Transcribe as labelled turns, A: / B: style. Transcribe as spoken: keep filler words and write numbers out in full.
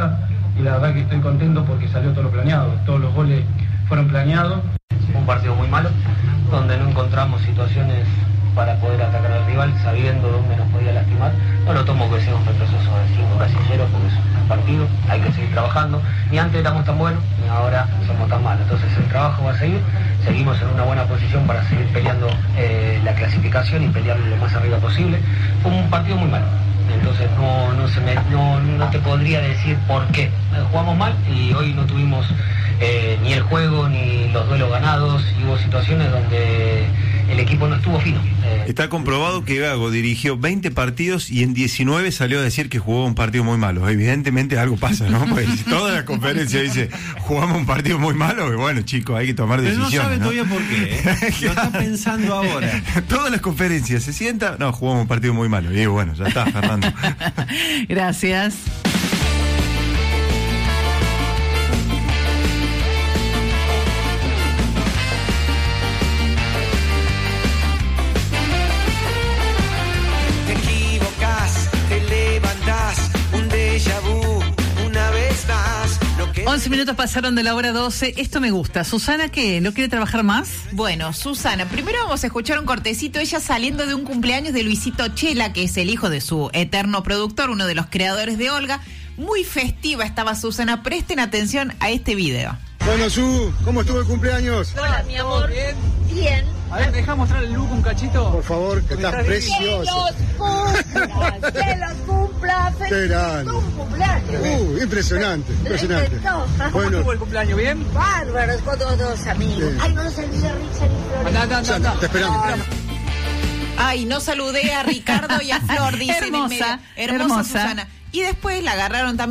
A: casa y la verdad que estoy contento porque salió todo lo planeado, todos los goles fueron planeados.
B: Un partido muy malo, donde no encontramos situaciones para poder atacar al rival, sabiendo dónde nos podía lastimar. No lo tomo que sea un retroceso de cinco casilleros, porque es un partido, hay que seguir trabajando. Ni antes éramos tan buenos, ni ahora somos tan malos. Entonces el trabajo va a seguir, seguimos en una buena posición para seguir peleando eh, la clasificación y pelear lo más arriba posible. Fue un partido muy malo. Entonces no, no, se me, no, no te podría decir por qué. Jugamos mal y hoy no tuvimos eh, ni el juego ni los duelos ganados y hubo situaciones donde el equipo no estuvo fino. Eh,
C: Está comprobado que Gago dirigió veinte partidos y en diecinueve salió a decir que jugó un partido muy malo. Evidentemente algo pasa, ¿no? Pues toda la conferencia dice, jugamos un partido muy malo, y bueno, chicos, hay que tomar
D: Pero
C: decisiones.
D: no sabe
C: ¿no?
D: todavía por qué, ¿eh? Lo está pensando ahora.
C: Todas las conferencias se sienta, no, jugamos un partido muy malo. Y digo, bueno, ya está, Fernando.
E: Gracias. once minutos pasaron de la hora doce. Esto me gusta. ¿Susana qué? ¿No quiere trabajar más?
F: Bueno, Susana, primero vamos a escuchar un cortecito. Ella saliendo de un cumpleaños de Luisito Chela, que es el hijo de su eterno productor, uno de los creadores de Olga. Muy festiva estaba Susana. Presten atención a este video.
G: Bueno, Su, ¿cómo estuvo el cumpleaños?
H: Hola, mi amor. ¿Bien? Bien.
I: A ver, ¿me dejás mostrar el look un cachito?
G: Por favor, que estás precioso.
H: ¡Que los cumpla! ¡Que los cumpla! ¡Feliz un cumpleaños!
G: Uh, impresionante, impresionante.
I: ¿Cómo
G: Bueno,
I: estuvo el cumpleaños? ¿Bien?
H: Bárbaros con todos los amigos.
G: Bien.
H: Ay, no nos olvide Richard y Flor.
I: Anda, anda, anda, anda.
G: te esperamos.
F: Ay, no saludé a Ricardo y a Flor, dice.
E: Hermosa,
F: hermosa,
E: hermosa.
F: Susana. Y después la agarraron también.